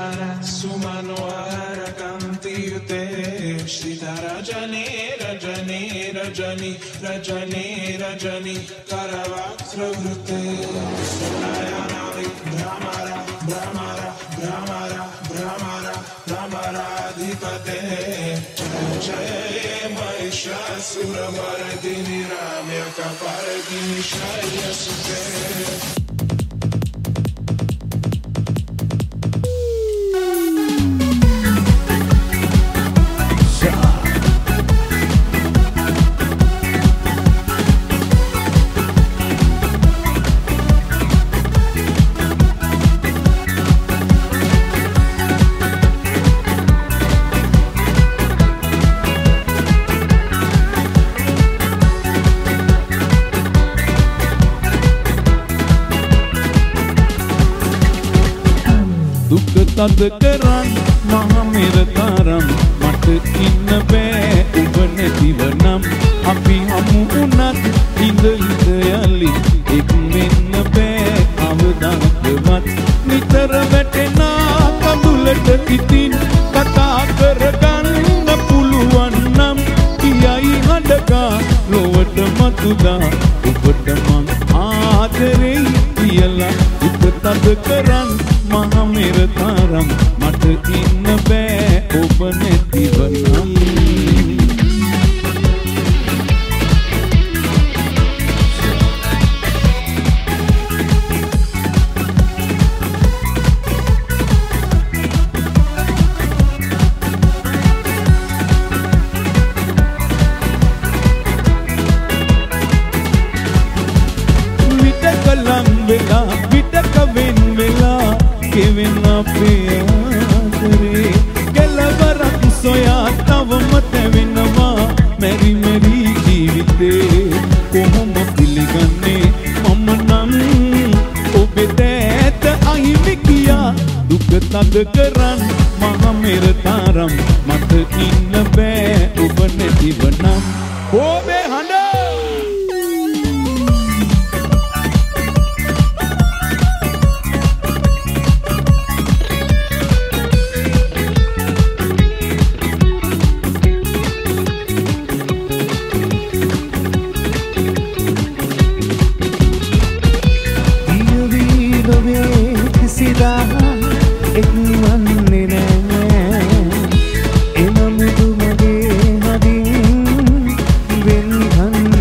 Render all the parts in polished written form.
सुमनोहर कांतियुते श्रीधरजने रजने रजनी रजने रजनी करवक्त्रवृते नयनादि भ्रमरा भ्रमरा भ्रमरा भ्रमरा भ्रमराधिपते जय महिषासुरमर्दिनि रम्यकपर्दिनि शैलसुते තද කරන් මහ මෙර තරම් මට ඉන්න බෑ ඔබ නැතිවනම් අපි හමු වුණත් ඉඳ යලි එක් මෙන්න බෑ අවදාකවත් නිතර වැටෙනා කඳුලට ඉතින් කතා කරගන්න පුළුවන් නම් කියයි හඬගා ලොවට මතුදා ඔබට මං ආදරෙයි කියලා දුක තද කරන් මහ මෙර තරම් මට ඉන්න බෑ ඔබ නැතිවනම් විටක ලං වෙලා විටක වෙන් වෙලා කෙවෙන අපේ ආදරේ කෙලවරක් සොයා තවම තැවෙනවා මෙරි මෙරි ජීවිතේ කොහොම පිළිගන්නේ මම නම් ඔබේ දැත අහිමි කියා දුක තද කරන් මහ මෙර තරම් මට ඉන්න බෑ ඔබ නැතිවනම් ඔබේ හඬ එක්වන්නේ නෑ එනමුදු මගේ හදින් වෙන්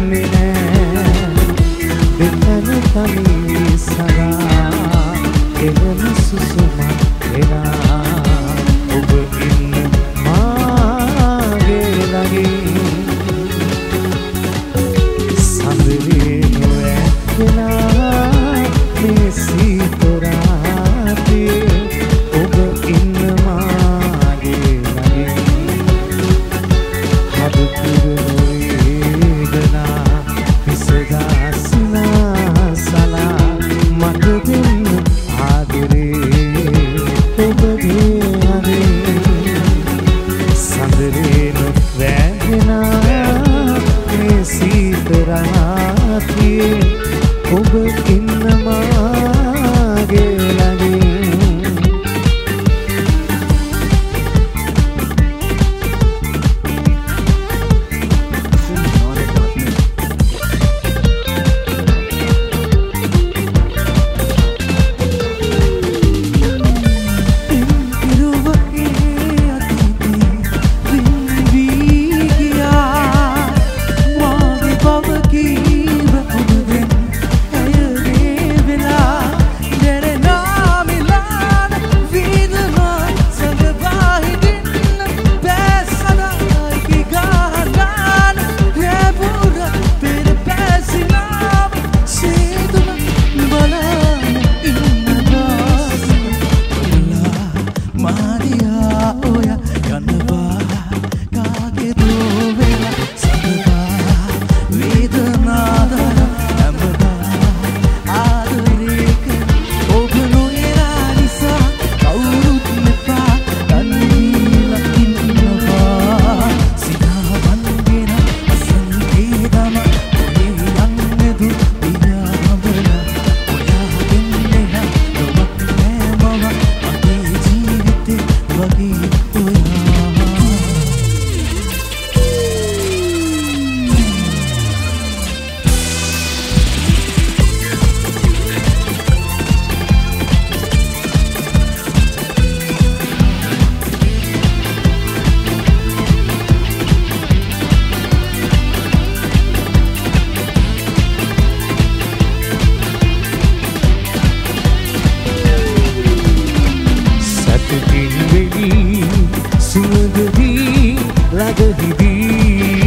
ඉන්වෙලි සුවඳදී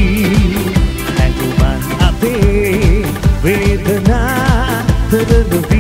ළඟහිදී ඇඟුමන් අපේ වේදනා තරන